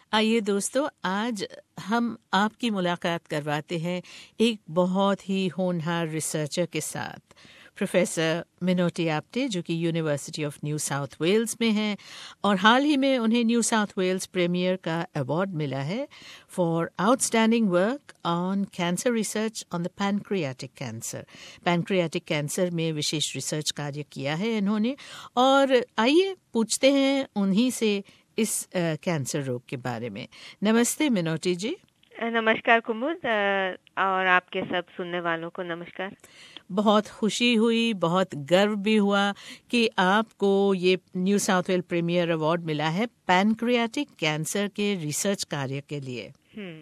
आइए दोस्तों, आज हम आपकी मुलाकात करवाते हैं एक बहुत ही होनहार रिसर्चर के साथ, प्रोफेसर मिनोटी आप्टे, जो कि university of New South Wales में हैं और हाल ही में उन्हें न्यू साउथ वेल्स प्रीमियर का अवार्ड मिला है for outstanding work on cancer research on the pancreatic cancer. Pancreatic cancer में विशेष रिसर्च कार्य किया है इन्होंने, और आइए पूछते हैं उन्हीं से इस कैंसर रोग के बारे में। नमस्ते मिनोटी जी। नमस्कार कुमुद, और आपके सब सुनने वालों को नमस्कार। बहुत खुशी हुई, बहुत गर्व भी हुआ कि आपको ये New South Wales premier award मिला है पैनक्रियाटिक कैंसर के रिसर्च कार्य के लिए।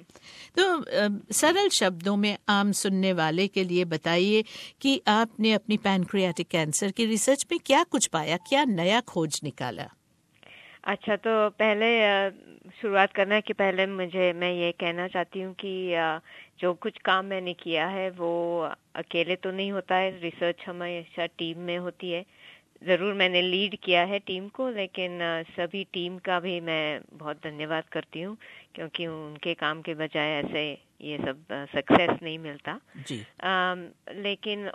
तो सरल शब्दों में आम सुनने वाले के लिए बताइए कि आपने अपनी पैनक्रियाटिक कैंसर की रिसर्च में क्या कुछ पाया, क्या नया खोज निकाला? अच्छा, तो पहले शुरुआत करने के पहले मैं ये कहना चाहती हूँ कि जो कुछ काम मैंने किया है वो अकेले तो नहीं होता है। रिसर्च हमेशा टीम में होती है। ज़रूर मैंने लीड किया है टीम को, लेकिन सभी टीम का भी मैं बहुत धन्यवाद करती हूँ, क्योंकि उनके काम के बजाय ऐसे ये सब सक्सेस नहीं मिलता जी। लेकिन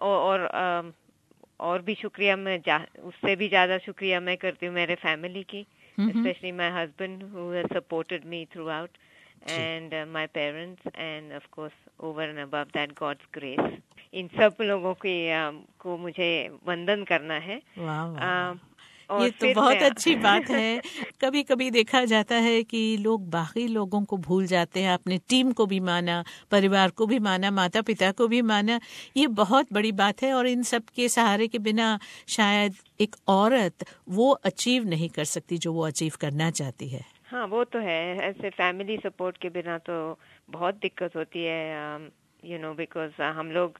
और भी शुक्रिया उससे भी ज़्यादा शुक्रिया मैं करती हूँ मेरे फैमिली की, especially my husband who has supported me throughout, and my parents, and of course over and above that God's grace. इन सब लोगों को मुझे वंदन करना है। ये तो बहुत अच्छी बात है। कभी कभी देखा जाता है कि लोग बाकी लोगों को भूल जाते हैं, अपने टीम को भी माना, परिवार को भी माना, माता पिता को भी माना। ये बहुत बड़ी बात है और इन सब के सहारे के बिना शायद एक औरत वो अचीव नहीं कर सकती जो वो अचीव करना चाहती है। हाँ, वो तो है। ऐसे फैमिली सपोर्ट के बिना तो बहुत दिक्कत होती है, because हम लोग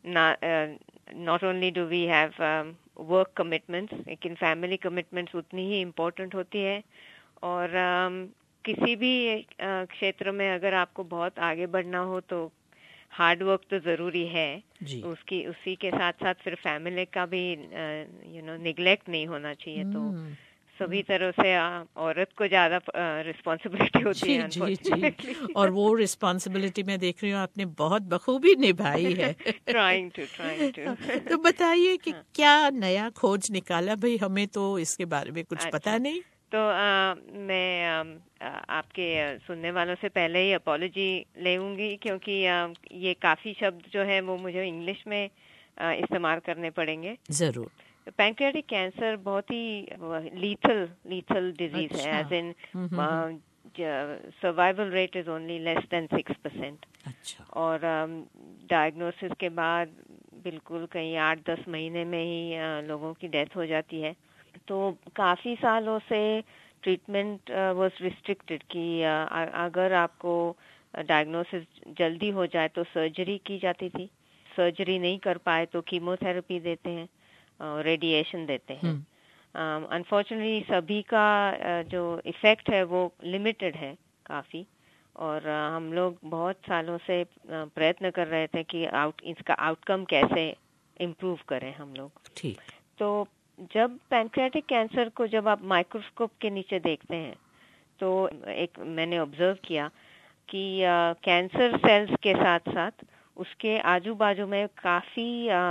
not only do we have work commitments, लेकिन फैमिली कमिटमेंट्स उतनी ही इम्पोर्टेंट होती है। और किसी भी क्षेत्र में अगर आपको बहुत आगे बढ़ना हो तो हार्ड वर्क तो ज़रूरी है। उसी के साथ साथ फिर फैमिली का भी निग्लेक्ट नहीं होना चाहिए। तो सभी तरह से औरत को ज़्यादा रिस्पॉन्सिबिलिटी होती है। जी। और वो रिस्पॉन्सिबिलिटी मैं देख रही हूँ आपने बहुत बखूबी निभाई है। ट्राइंग टू तो बताइए कि क्या नया खोज निकाला? भाई हमें तो इसके बारे में कुछ पता नहीं। तो मैं आपके सुनने वालों से पहले ही अपॉलॉजी लेऊंगी, क्योंकि ये काफ़ी शब्द जो है वो मुझे इंग्लिश में इस्तेमाल करने पड़ेंगे। ज़रूर। पैंक्रियाटिक कैंसर बहुत ही लीथल डिजीज है, as in survival rate is only less than 6%। अच्छा। और डायग्नोसिस के बाद बिल्कुल कहीं 8-10 महीने में ही लोगों की डेथ हो जाती है। तो काफ़ी सालों से ट्रीटमेंट वाज रिस्ट्रिक्टेड कि अगर आपको डायग्नोसिस जल्दी हो जाए तो सर्जरी की जाती थी। सर्जरी नहीं कर पाए तो कीमोथेरेपी देते हैं, रेडिएशन देते हैं। अनफॉर्चुनेटली सभी का जो इफ़ेक्ट है वो लिमिटेड है काफ़ी, और हम लोग बहुत सालों से प्रयत्न कर रहे थे कि इसका आउटकम कैसे इम्प्रूव करें हम लोग। ठीक। तो जब पैंक्रियाटिक कैंसर को जब आप माइक्रोस्कोप के नीचे देखते हैं तो मैंने ऑब्जर्व किया कि कैंसर सेल्स के साथ साथ उसके आजू बाजू में काफ़ी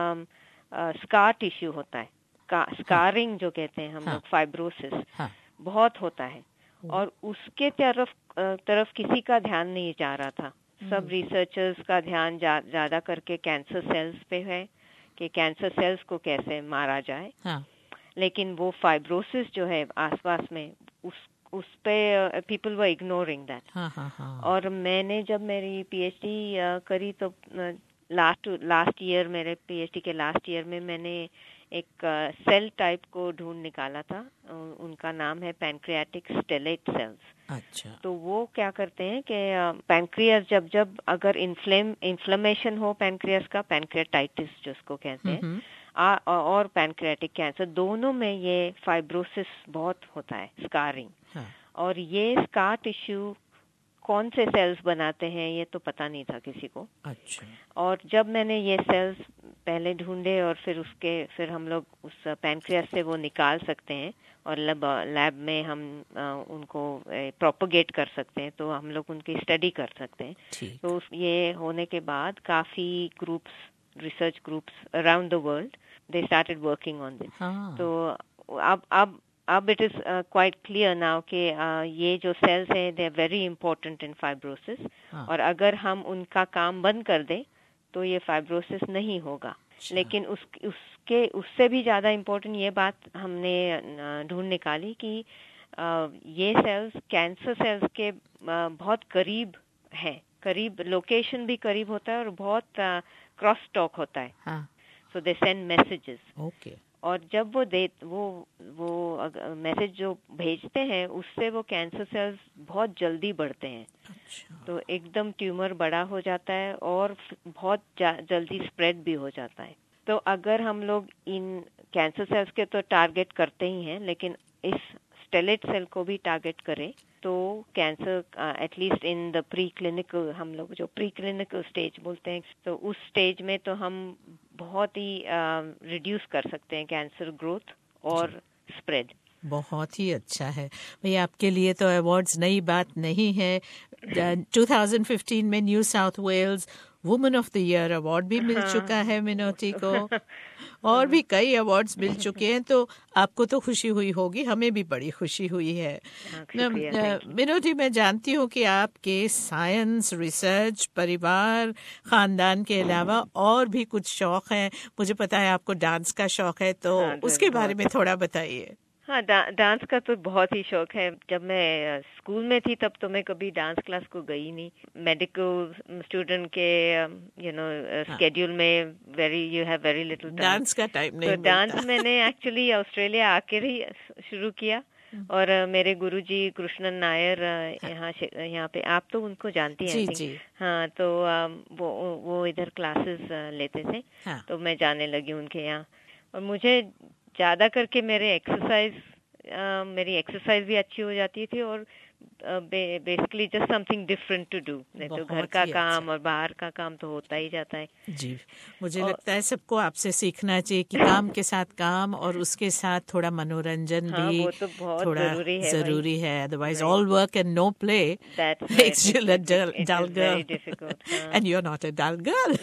स्कार टिश्यू होता है। स्कारिंग जो कहते हैं हम लोग, फाइब्रोसिस बहुत होता है, और उसके तरफ किसी का ध्यान नहीं जा रहा था। सब रिसर्चर्स का ध्यान ज़्यादा करके कैंसर सेल्स पे है कि कैंसर सेल्स को कैसे मारा जाए। लेकिन वो फाइब्रोसिस जो है आसपास में, उस पे पीपल वर इग्नोरिंग दैट। और मैंने जब मेरी पीएचडी करी तो लास्ट ईयर, मेरे पीएचडी के लास्ट ईयर में मैंने एक सेल टाइप को ढूंढ निकाला था। उनका नाम है पैंक्रियाटिक स्टेलेट सेल्स। अच्छा। तो वो क्या करते हैं कि पैंक्रियास जब अगर इन्फ्लेमेशन हो पैंक्रियास का, पैंक्रियाटाइटिस जिसको कहते हैं, और पैंक्रियाटिक कैंसर, दोनों में ये फाइब्रोसिस बहुत होता है, स्कारिंग। और ये स्कार टिश्यू कौन से सेल्स बनाते हैं ये तो पता नहीं था किसी को। अच्छा। और जब मैंने ये सेल्स पहले ढूंढे और फिर हम लोग उस पैनक्रियास से वो निकाल सकते हैं और लैब में हम उनको प्रोपोगेट कर सकते हैं, तो हम लोग उनकी स्टडी कर सकते हैं। तो ये होने के बाद काफी research groups around the world they started working on this. तो अब it is quite clear now कि ये जो सेल्स हैं they are very important in fibrosis, और अगर हम उनका काम बंद कर दें तो ये फाइब्रोसिस नहीं होगा। लेकिन उससे भी ज्यादा इम्पोर्टेंट ये बात हमने ढूंढ निकाली कि ये सेल्स कैंसर सेल्स के बहुत करीब हैं, करीब लोकेशन भी करीब होता है और बहुत क्रॉस टॉक होता है। सो दे सेंड मैसेजेस, और जब वो मैसेज जो भेजते हैं उससे वो कैंसर सेल्स बहुत जल्दी बढ़ते हैं। तो एकदम ट्यूमर बड़ा हो जाता है और बहुत जल्दी स्प्रेड भी हो जाता है। तो अगर हम लोग इन कैंसर सेल्स के तो टारगेट करते ही हैं, लेकिन इस स्टेलेट सेल को भी टारगेट करें तो cancer at least in the preclinical, हम लोग जो प्री क्लिनिकल स्टेज बोलते हैं, तो उस स्टेज में तो हम बहुत ही रिड्यूस कर सकते हैं कैंसर ग्रोथ और स्प्रेड। बहुत ही अच्छा है भाई, आपके लिए तो अवार्ड्स नई बात नहीं है। 2015 में New South Wales women of the year award भी मिल चुका है मिनोटी को, और भी कई अवार्ड्स मिल चुके हैं, तो आपको तो खुशी हुई होगी, हमें भी बड़ी खुशी हुई है। मिनोटी, मैं जानती हूँ कि आपके साइंस, रिसर्च, परिवार, खानदान के अलावा और भी कुछ शौक हैं। मुझे पता है आपको डांस का शौक है, तो उसके बारे में थोड़ा बताइए। हाँ, डांस का तो बहुत ही शौक है। जब मैं स्कूल में थी तब तो मैं कभी डांस क्लास को गई नहीं। मेडिकल स्टूडेंट के स्केड्यूल में you have very little dance का टाइम नहीं। तो डांस मैंने एक्चुअली ऑस्ट्रेलिया आकर ही शुरू किया, और मेरे गुरुजी कृष्णन नायर यहाँ पे, आप तो उनको जानती हैं। जी। हाँ, तो वो इधर क्लासेस लेते थे। तो मैं जाने लगी उनके यहाँ, और मुझे ज्यादा करके मेरी एक्सरसाइज भी अच्छी हो जाती थी, और basically just something different to do. नहीं तो घर का काम और बाहर का काम तो होता ही जाता है। जी, मुझे लगता है सबको आपसे सीखना चाहिए कि काम के साथ काम और उसके साथ थोड़ा मनोरंजन भी वो तो बहुत थोड़ा जरूरी है। Otherwise all work and no play makes you a dull girl, and you're not a dull girl.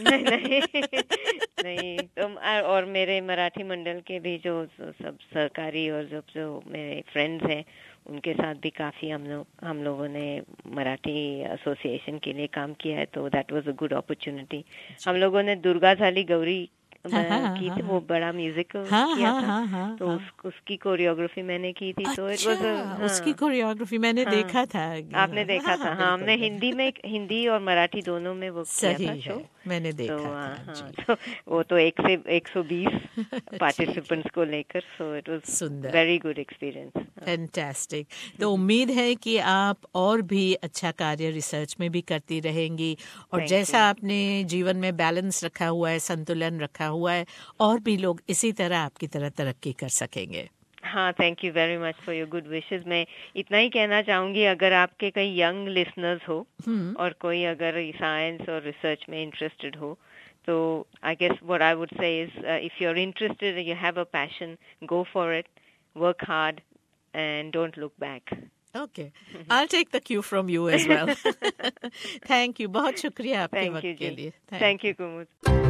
नहीं। तो और मेरे मराठी मंडल के भी जो सब सरकारी और जो मेरे फ्रेंड्स हैं, उनके साथ भी काफी हम लोगों ने मराठी एसोसिएशन के लिए काम किया है, तो that was a good opportunity. हम लोगों ने दुर्गा झाली गौरी की थी, वो बड़ा म्यूजिकल किया था, तो उसकी कोरियोग्राफी मैंने की थी। तो इट वाज उसकी कोरियोग्राफी मैंने देखा था। आपने देखा था? हाँ, हमने हिंदी और मराठी दोनों में वो किया था शो, मैंने देखा था। तो वो तो 1 से 120 पार्टिसिपेंट्स को लेकर, so it was very good experience. Fantastic. तो उम्मीद है कि आप और भी अच्छा कार्य रिसर्च में भी करती रहेंगी, और जैसा आपने जीवन में बैलेंस रखा हुआ है, संतुलन रखा हुआ है, और भी लोग इसी तरह आपकी तरह तरक्की कर सकेंगे। हाँ, thank you very much for your good wishes. मैं इतना ही कहना चाहूंगी, अगर आपके कई यंग लिसनर्स हो और कोई अगर साइंस और रिसर्च में इंटरेस्टेड हो, तो I guess what I would say is if you are interested, you have a passion, go for it, work hard and don't look back. Okay, I'll take the cue from you as well. Thank you. बहुत शुक्रिया आपके वक्त के लिए। Thank you, Kumud.